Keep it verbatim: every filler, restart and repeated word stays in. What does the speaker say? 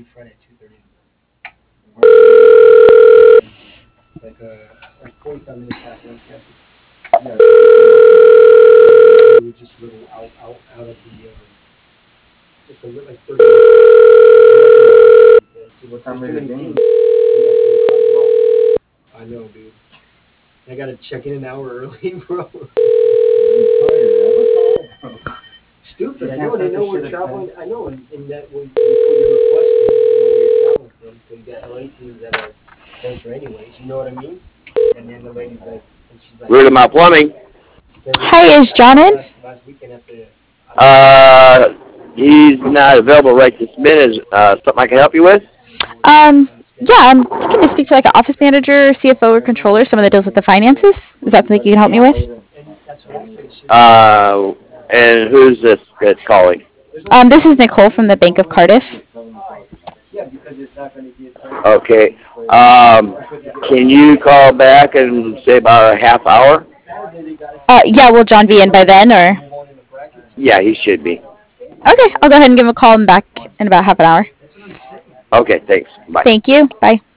be Friday at two thirty. Like uh, like forty-five minutes past lunch, Cassie. Yeah. We were just a little out, out, out of the, um, just a little like thirty minutes. Yeah, what time is the game? I know, dude. I gotta check in an hour early, bro. Stupid. I know, and I know we're traveling. I know, and, and that we, we put your request in, you know, where you're traveling from, so you got L A teams that are closer, anyways. You know what I mean? And then the lady's like, and she's like, Root of my plumbing. Hi, is John in? last, last weekend after. Uh, he's not available right this minute. Uh, something I can help you with? Um, yeah, I'm looking to speak to like an office manager, C F O, or controller, someone that deals with the finances. Is that something you can help me with? Uh, and who's this that's calling? Um, this is Nicole from the Bank of Cardiff. Okay. Um, can you call back and say about a half hour? Uh, yeah, will John be in by then, or? Yeah, he should be. Okay, I'll go ahead and give him a call and back in about half an hour. Okay, thanks. Bye. Thank you. Bye.